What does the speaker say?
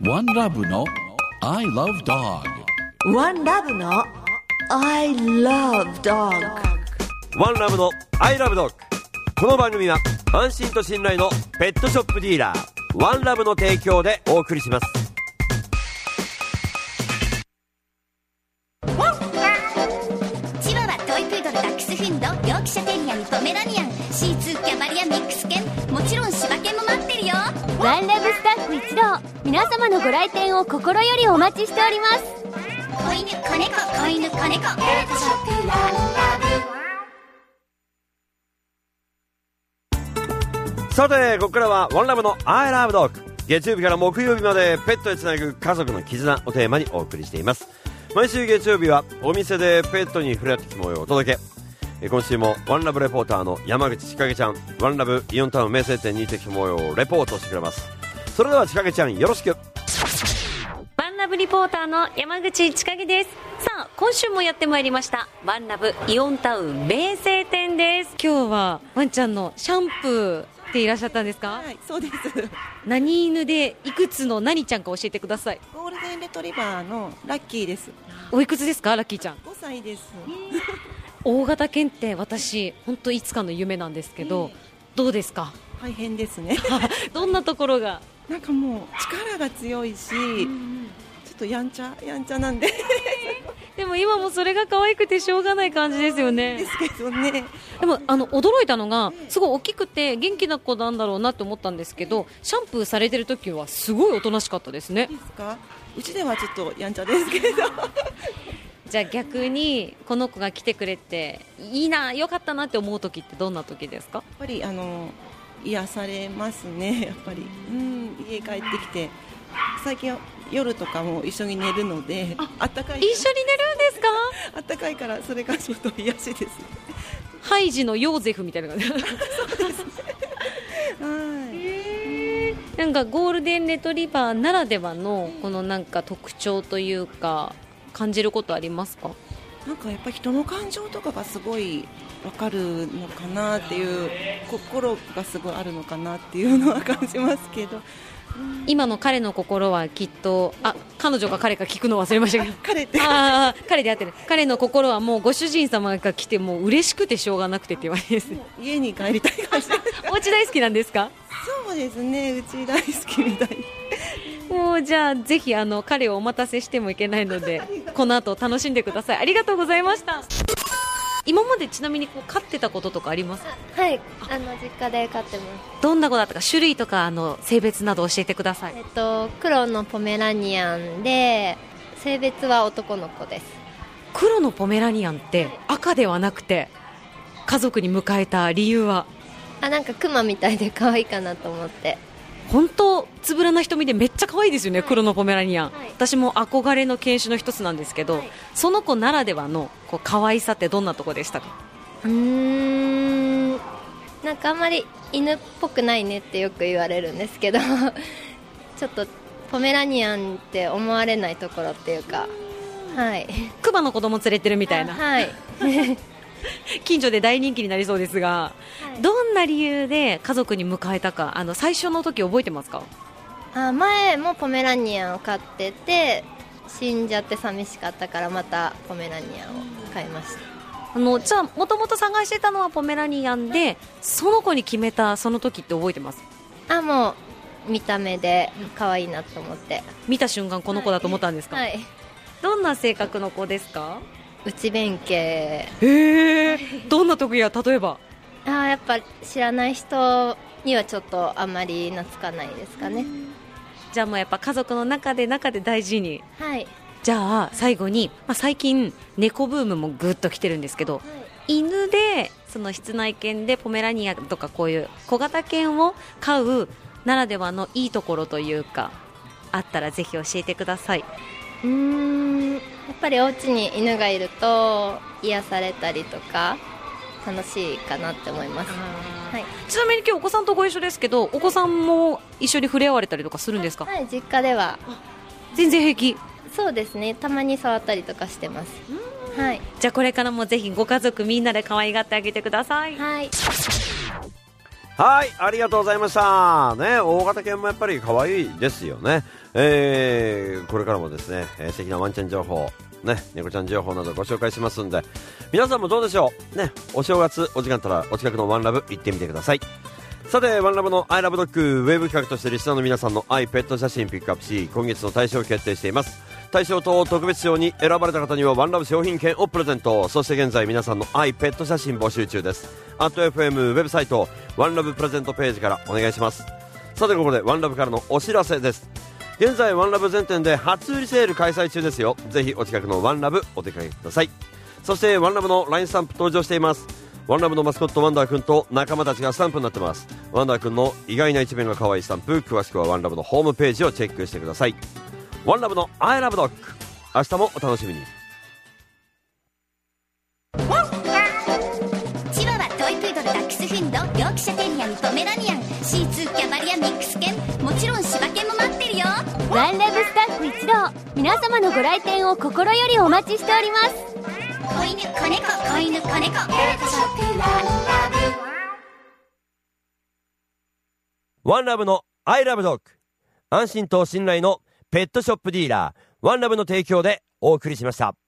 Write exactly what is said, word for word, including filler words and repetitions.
ワンラブの I love dog。 ワンラブの I love dog。 ワンラブの I love dog。 この番組は安心と信頼のペットショップディーラーワンラブの提供でお送りします。 チワワ、トイプードル、ダックスフンド、ヨークシャテリアにポメラニアン、シーツー、キャバリア、ミックス犬、もちろん柴犬も待ってるよ。 ワンラブスタッフ一同、皆様のご来店を心よりお待ちしております。 子犬、子猫、子犬、子猫、ペットショップワンラブ。さてここからはワンラブの I love dog。 月曜日から木曜日までペットへつなぐ家族の絆をテーマにお送りしています。毎週月曜日はお店でペットに触れ合ってきた模様をお届け。今週もワンラブレポーターの山口千景ちゃん、ワンラブイオンタウン名声店に行ってきた模様をレポートしてくれます。それでは千景ちゃんよろしく。 ワンラブリポーターの山口千景です。さあ今週もやってまいりましたワンラブイオンタウン名声店です。今日はワンちゃんのシャンプーでいらっしゃったんですか？ はい、そうです。 何犬でいくつの何ちゃんか教えてください。 ゴールデンレトリバーのラッキーです。 おいくつですかラッキーちゃん？ ごさいです。 大型犬って私本当いつかの夢なんですけど、えー、どうですか？ 大変ですね。 どんなところが？なんかもう力が強いし、うん、ちょっとやんちゃやんちゃなんででも今もそれが可愛くてしょうがない感じですよね。 ですけどね。 でもあの驚いたのがすごい大きくて元気な子なんだろうなと思ったんですけど、シャンプーされてる時はすごいおとなしかったですね。 ですか？うちではちょっとやんちゃですけどじゃあ逆にこの子が来てくれていいな良かったなって思う時ってどんな時ですか？ やっぱりあの癒されますね。やっぱり、うん、家帰ってきて最近は夜とかも一緒に寝るので、あ, あったかい一緒に寝るんですか？ あったかいからそれがちょっと癒しです。 ハイジのヨーゼフみたいな感じ。そうですね。 はい。 へー、なんかゴールデンレトリバーならではのこのなんか特徴というか感じることありますか？ なんかやっぱり人の感情とかがすごい分かるのかなっていう、心がすごいあるのかなっていうのは感じますけど、 今の彼の心はきっと、あ、彼女が彼か聞くの忘れましたけど彼ってあ彼であってる。彼の心はもうご主人様が来てもう嬉しくてしょうがなくてって言われです。 家に帰りたい感じお家大好きなんですか？ そうですね、うち大好きみたい。 もうじゃあぜひあの彼をお待たせしてもいけないのでこの後楽しんでください。ありがとうございました。今までちなみにこう飼ってたこととかあります？ はい、あの実家で飼ってます。 どんな子だったか種類とかあの性別など教えてください。 えっと黒のポメラニアンで性別は男の子です。 黒のポメラニアンって赤ではなくて家族に迎えた理由は？ あ、なんかクマみたいで可愛いかなと思って。 本当つぶらな瞳でめっちゃ可愛いですよね、はい、黒のポメラニアン、 はい、 私も憧れの犬種の一つなんですけど、はい、その子ならではのこう可愛さってどんなとこでしたか？ うーん、なんかあんまり犬っぽくないねってよく言われるんですけどちょっとポメラニアンって思われないところっていうか、はい、 クマの子供連れてるみたいな、 はい近所で大人気になりそうですが、はい、どんな理由で家族に迎えたか、あの最初の時覚えてますか？ あ、前もポメラニアンを飼ってて死んじゃって寂しかったからまたポメラニアンを飼いました。 あのじゃあもともと探してたのはポメラニアンで、その子に決めたその時って覚えてます？ あ、もう見た目で可愛いなと思って見た瞬間この子だと思ったんですか？ はい、はい、 どんな性格の子ですか？ 内弁慶。 へー、どんな特技は例えば？ あ、やっぱ知らない人にはちょっとあんまり懐かないですかね。 じゃあもうやっぱ家族の中で中で大事に。 はい。 じゃあ最後に、まあ、最近猫ブームもぐっと来てるんですけど、はい、犬でその室内犬でポメラニアンとかこういう小型犬を飼うならではのいいところというかあったらぜひ教えてください。 うーん、やっぱりお家に犬がいると癒されたりとか楽しいかなって思います。はい、 ちなみに今日お子さんとご一緒ですけど、お子さんも一緒に触れ合われたりとかするんですか？ はい、実家では全然平気。 そうですね、たまに触ったりとかしてます。はい、 じゃあこれからもぜひご家族みんなで可愛がってあげてください。 はい。 はい、ありがとうございましたね。大型犬もやっぱり可愛いですよね。えー、これからもですね、えー、素敵なワンちゃん情報ね、猫ちゃん情報などご紹介しますんで、皆さんもどうでしょうね。お正月お時間あったらお近くのワンラブ行ってみてください。さて、ワンラブの I love dog ウェブ企画としてリスナーの皆さんの愛ペット写真ピックアップし、今月の大賞を決定しています。大賞と特別賞に選ばれた方にはワンラブ商品券をプレゼント。そして現在皆さんの愛ペット写真募集中です。アット エフエム ウェブサイトワンラブプレゼントページからお願いします。さて、ここでワンラブからのお知らせです。現在ワンラブ全店で初売りセール開催中ですよ。ぜひお近くのワンラブお出かけください。そしてワンラブの ライン スタンプ登場しています。ワンラブのマスコットワンダーくんと仲間たちがスタンプになってます。ワンダーくんの意外な一面が可愛いスタンプ、詳しくはワンラブのホームページをチェックしてください。ワンラブの I love dog、 明日もお楽しみに。 チワワ、トイプードル、ダックスフンド、ヨークシャテリアにポメラニアン、シーツー、キャバリア、ミックス犬、もちろん柴犬も待ってるよ。 ワンラブスタッフ一同、皆様のご来店を心よりお待ちしております。 子犬、子猫、子犬、子猫、ペットショップワンラブ。ワンラブの I love dog、 安心と信頼のペットショップディーラーワンラブの提供でお送りしました。